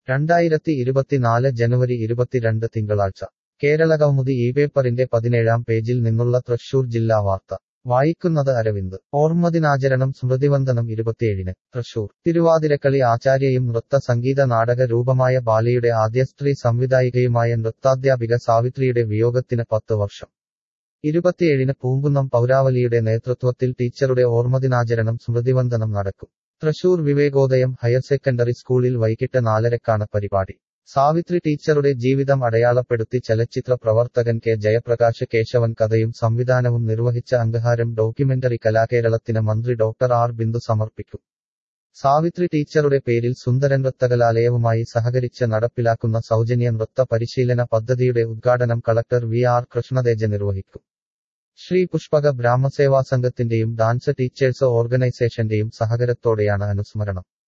2024 ജനുവരി 22 തിങ്കളാഴ്ച കേരളകൗമുദി പേപ്പറിന്റെ 17-ാം പേജിൽ നിന്നുള്ള തൃശൂർ ജില്ലാ വാർത്ത വായിക്കുന്നത് അരവിന്ദ്. ഓർമ്മദിനാചരണം സ്മൃതിവന്ദനം 27-ന് തൃശൂർ. തിരുവാതിരക്കളി ആചാര്യയും നൃത്ത സംഗീത നാടക രൂപമായ ബാലയുടെ ആദ്യ സ്ത്രീ സംവിധായികയുമായ നൃത്താധ്യാപിക സാവിത്രിയുടെ വിയോഗത്തിന് 10 വർഷം. 27-ന് പൂങ്കുന്നം പൗരാവലിയുടെ നേതൃത്വത്തിൽ ടീച്ചറുടെ ഓർമ്മദിനാചരണം സ്മൃതിവന്ദനം നടക്കും. തൃശൂർ വിവേകോദയം ഹയർ സെക്കൻഡറി സ്കൂളിൽ വൈകിട്ട് 4:30-ക്കാണ് പരിപാടി. സാവിത്രി ടീച്ചറുടെ ജീവിതം അടയാളപ്പെടുത്തി ചലച്ചിത്ര പ്രവർത്തകൻ കെ ജയപ്രകാശ് കേശവൻ കഥയും സംവിധാനവും നിർവഹിച്ച അംഗഹാരം ഡോക്യുമെന്ററി കലാകേരളത്തിന് മന്ത്രി ഡോക്ടർ ആർ ബിന്ദു സമർപ്പിക്കും. സാവിത്രി ടീച്ചറുടെ പേരിൽ സുന്ദരൻ നൃത്തകലാലയവുമായി സഹകരിച്ച് നടപ്പിലാക്കുന്ന സൗജന്യ നൃത്ത പരിശീലന പദ്ധതിയുടെ ഉദ്ഘാടനം കളക്ടർ വി ആർ കൃഷ്ണതേജ നിർവഹിക്കും. ശ്രീ പുഷ്പക ബ്രാഹ്മസേവാ സംഘത്തിന്റെയും ഡാൻസ് ടീച്ചേഴ്സ് ഓർഗനൈസേഷന്റെയും സഹകരത്തോടെയാണ് അനുസ്മരണം.